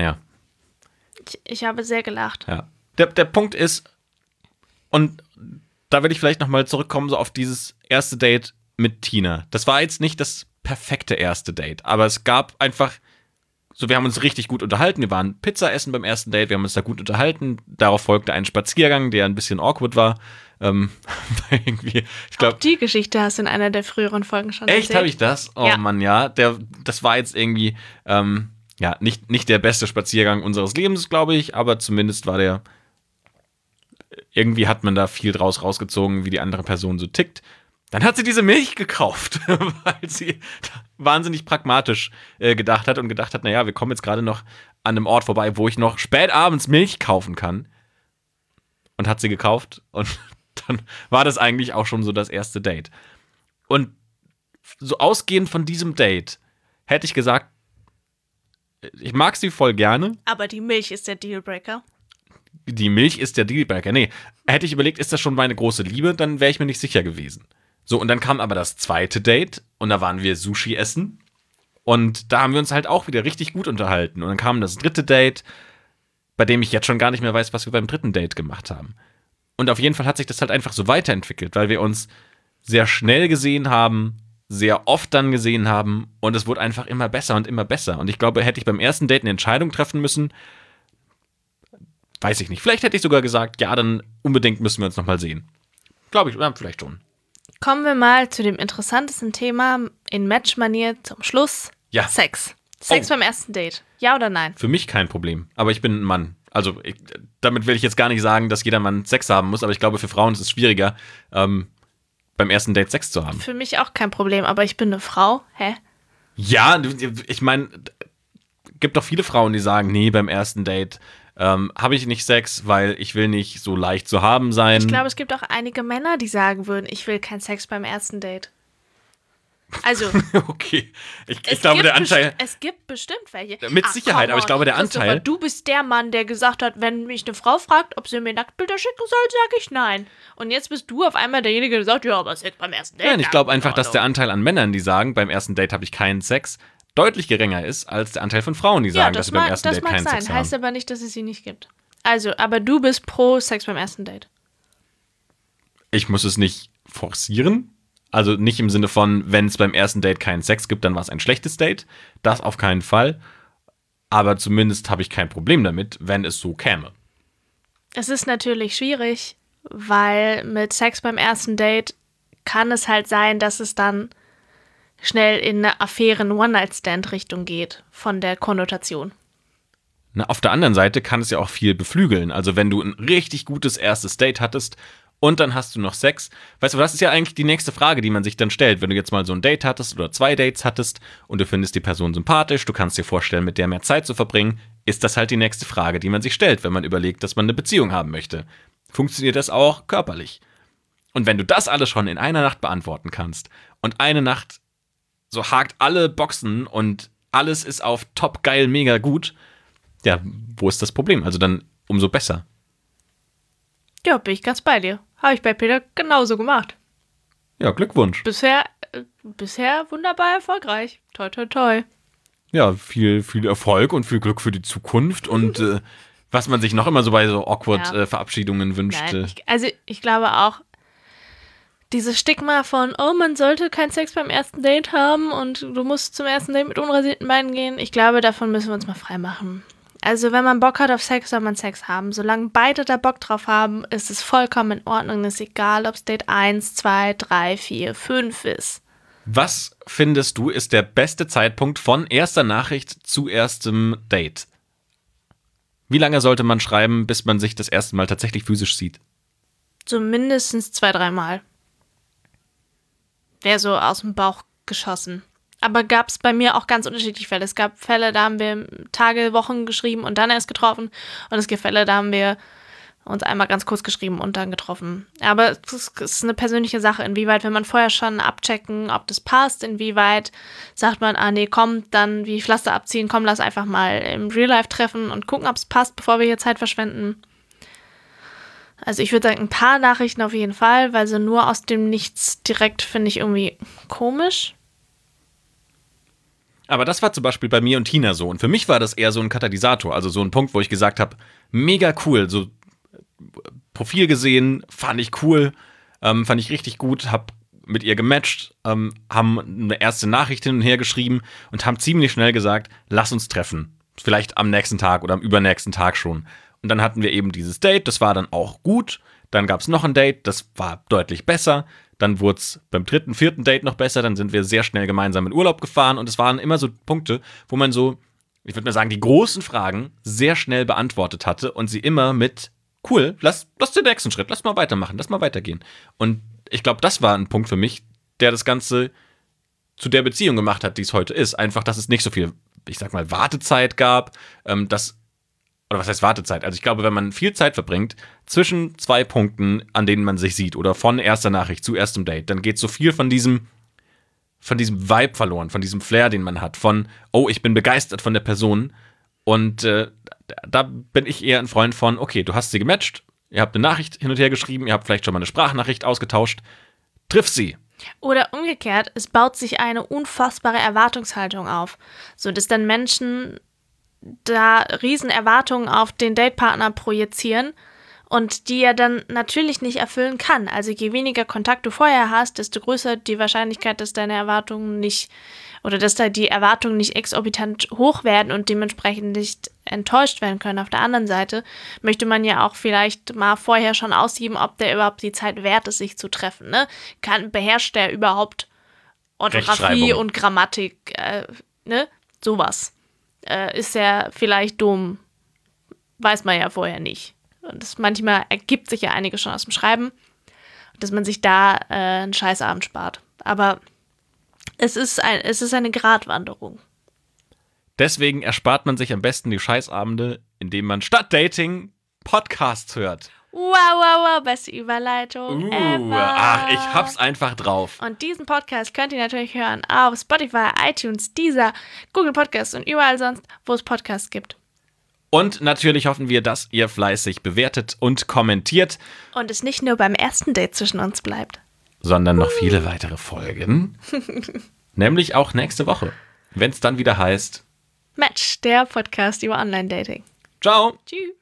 Ich habe sehr gelacht. Ja. Der Punkt ist, und da will ich vielleicht nochmal zurückkommen, so auf dieses erste Date mit Tina. Das war jetzt nicht das perfekte erste Date, aber es gab einfach so, wir haben uns richtig gut unterhalten. Wir waren Pizza essen beim ersten Date. Wir haben uns da gut unterhalten. Darauf folgte ein Spaziergang, der ein bisschen awkward war. Ich glaub, auch die Geschichte hast du in einer der früheren Folgen schon erzählt. Echt, habe ich das? Oh ja. Mann, ja. Das war jetzt irgendwie nicht der beste Spaziergang unseres Lebens, glaube ich. Aber zumindest war irgendwie hat man da viel draus rausgezogen, wie die andere Person so tickt. Dann hat sie diese Milch gekauft, weil sie wahnsinnig pragmatisch gedacht hat und gedacht hat, naja, wir kommen jetzt gerade noch an einem Ort vorbei, wo ich noch spät abends Milch kaufen kann. Und hat sie gekauft und dann war das eigentlich auch schon so das erste Date. Und so ausgehend von diesem Date hätte ich gesagt, ich mag sie voll gerne. Aber die Milch ist der Dealbreaker. Die Milch ist der Dealbreaker. Nee, hätte ich überlegt, ist das schon meine große Liebe, dann wäre ich mir nicht sicher gewesen. So, und dann kam aber das zweite Date und da waren wir Sushi essen und da haben wir uns halt auch wieder richtig gut unterhalten. Und dann kam das dritte Date, bei dem ich jetzt schon gar nicht mehr weiß, was wir beim dritten Date gemacht haben. Und auf jeden Fall hat sich das halt einfach so weiterentwickelt, weil wir uns sehr schnell gesehen haben sehr oft dann gesehen haben und es wurde einfach immer besser und immer besser. Und ich glaube, hätte ich beim ersten Date eine Entscheidung treffen müssen, weiß ich nicht. Vielleicht hätte ich sogar gesagt, ja, dann unbedingt müssen wir uns nochmal sehen. Glaube ich, oder vielleicht schon. Kommen wir mal zu dem interessantesten Thema in Match-Manier zum Schluss. Ja. Sex. Sex beim ersten Date. Ja oder nein? Für mich kein Problem, aber ich bin ein Mann. Also damit will ich jetzt gar nicht sagen, dass jeder Mann Sex haben muss, aber ich glaube, für Frauen ist es schwieriger, beim ersten Date Sex zu haben. Für mich auch kein Problem, aber ich bin eine Frau. Hä? Ja, ich meine, gibt doch viele Frauen, die sagen, nee, beim ersten Date habe ich nicht Sex, weil ich will nicht so leicht zu haben sein. Ich glaube, es gibt auch einige Männer, die sagen würden, ich will keinen Sex beim ersten Date. Also, okay. Ich glaube, der Anteil. Es gibt bestimmt welche. Mit Sicherheit, aber ich glaube, der Anteil. Du bist der Mann, der gesagt hat, wenn mich eine Frau fragt, ob sie mir Nacktbilder schicken soll, sage ich nein. Und jetzt bist du auf einmal derjenige, der sagt, ja, aber Sex beim ersten Date. Nein, ich glaube einfach, dass der Anteil an Männern, die sagen, beim ersten Date habe ich keinen Sex, deutlich geringer ist als der Anteil von Frauen, die sagen, dass sie beim ersten Date keinen Sex haben. Heißt aber nicht, dass es sie nicht gibt. Also, aber du bist pro Sex beim ersten Date. Ich muss es nicht forcieren. Also nicht im Sinne von, wenn es beim ersten Date keinen Sex gibt, dann war es ein schlechtes Date. Das auf keinen Fall. Aber zumindest habe ich kein Problem damit, wenn es so käme. Es ist natürlich schwierig, weil mit Sex beim ersten Date kann es halt sein, dass es dann schnell in eine Affären-One-Night-Stand-Richtung geht, von der Konnotation. Na, auf der anderen Seite kann es ja auch viel beflügeln. Also wenn du ein richtig gutes erstes Date hattest und dann hast du noch Sex. Weißt du, das ist ja eigentlich die nächste Frage, die man sich dann stellt. Wenn du jetzt mal so ein Date hattest oder 2 Dates hattest und du findest die Person sympathisch, du kannst dir vorstellen, mit der mehr Zeit zu verbringen, ist das halt die nächste Frage, die man sich stellt, wenn man überlegt, dass man eine Beziehung haben möchte. Funktioniert das auch körperlich? Und wenn du das alles schon in einer Nacht beantworten kannst und eine Nacht so hakt alle Boxen und alles ist auf top geil, mega gut, ja, wo ist das Problem? Also dann umso besser. Ja, bin ich ganz bei dir. Habe ich bei Peter genauso gemacht. Ja, Glückwunsch. Bisher wunderbar erfolgreich. Toi, toi, toi. Ja, viel Erfolg und viel Glück für die Zukunft und was man sich noch immer so bei so awkward Verabschiedungen wünscht. Nein, ich glaube auch, dieses Stigma von, oh, man sollte keinen Sex beim ersten Date haben und du musst zum ersten Date mit unrasierten Beinen gehen, ich glaube, davon müssen wir uns mal frei machen. Also wenn man Bock hat auf Sex, soll man Sex haben. Solange beide da Bock drauf haben, ist es vollkommen in Ordnung. Es ist egal, ob es Date 1, 2, 3, 4, 5 ist. Was findest du ist der beste Zeitpunkt von erster Nachricht zu erstem Date? Wie lange sollte man schreiben, bis man sich das erste Mal tatsächlich physisch sieht? So mindestens 2, 3 Mal. Wäre so aus dem Bauch geschossen. Aber gab es bei mir auch ganz unterschiedliche Fälle. Es gab Fälle, da haben wir Tage, Wochen geschrieben und dann erst getroffen. Und es gibt Fälle, da haben wir uns einmal ganz kurz geschrieben und dann getroffen. Aber es ist eine persönliche Sache. Inwieweit will man vorher schon abchecken, ob das passt? Inwieweit sagt man, nee, komm, dann wie Pflaster abziehen, komm, lass einfach mal im Real Life treffen und gucken, ob es passt, bevor wir hier Zeit verschwenden. Also ich würde sagen, ein paar Nachrichten auf jeden Fall, weil so nur aus dem Nichts direkt finde ich irgendwie komisch. Aber das war zum Beispiel bei mir und Tina so. Und für mich war das eher so ein Katalysator. Also so ein Punkt, wo ich gesagt habe, mega cool. So Profil gesehen, fand ich cool. Fand ich richtig gut. Hab mit ihr gematcht. Haben eine erste Nachricht hin und her geschrieben. Und haben ziemlich schnell gesagt, lass uns treffen. Vielleicht am nächsten Tag oder am übernächsten Tag schon. Und dann hatten wir eben dieses Date. Das war dann auch gut. Dann gab es noch ein Date. Das war deutlich besser. Dann wurde es beim 3., 4. Date noch besser, dann sind wir sehr schnell gemeinsam in Urlaub gefahren und es waren immer so Punkte, wo man so, ich würde mal sagen, die großen Fragen sehr schnell beantwortet hatte und sie immer mit, cool, lass den nächsten Schritt, lass mal weitermachen, lass mal weitergehen. Und ich glaube, das war ein Punkt für mich, der das Ganze zu der Beziehung gemacht hat, die es heute ist. Einfach, dass es nicht so viel, ich sag mal, Wartezeit gab, oder was heißt Wartezeit? Also ich glaube, wenn man viel Zeit verbringt zwischen 2 Punkten, an denen man sich sieht, oder von erster Nachricht zu erstem Date, dann geht so viel von diesem Vibe verloren, von diesem Flair, den man hat, von, oh, ich bin begeistert von der Person. Und da bin ich eher ein Freund von, okay, du hast sie gematcht, ihr habt eine Nachricht hin und her geschrieben, ihr habt vielleicht schon mal eine Sprachnachricht ausgetauscht, triff sie. Oder umgekehrt, es baut sich eine unfassbare Erwartungshaltung auf, sodass dann Menschen da riesen Erwartungen auf den Datepartner projizieren und die er dann natürlich nicht erfüllen kann. Also je weniger Kontakt du vorher hast, desto größer die Wahrscheinlichkeit, dass deine Erwartungen nicht oder dass da die Erwartungen nicht exorbitant hoch werden und dementsprechend nicht enttäuscht werden können. Auf der anderen Seite möchte man ja auch vielleicht mal vorher schon aussieben, ob der überhaupt die Zeit wert ist, sich zu treffen. Ne? Beherrscht der überhaupt Orthographie und Grammatik? Ne? Sowas. Ist er vielleicht dumm? Weiß man ja vorher nicht. Und manchmal ergibt sich ja einiges schon aus dem Schreiben, dass man sich da einen Scheißabend spart. Aber es ist eine Gratwanderung. Deswegen erspart man sich am besten die Scheißabende, indem man statt Dating Podcasts hört. Wow, beste Überleitung ever. Ach, ich hab's einfach drauf. Und diesen Podcast könnt ihr natürlich hören auf Spotify, iTunes, Deezer, Google Podcasts und überall sonst, wo es Podcasts gibt. Und natürlich hoffen wir, dass ihr fleißig bewertet und kommentiert. Und es nicht nur beim ersten Date zwischen uns bleibt. Sondern noch viele weitere Folgen. Nämlich auch nächste Woche, wenn es dann wieder heißt Match, der Podcast über Online-Dating. Ciao. Tschüss.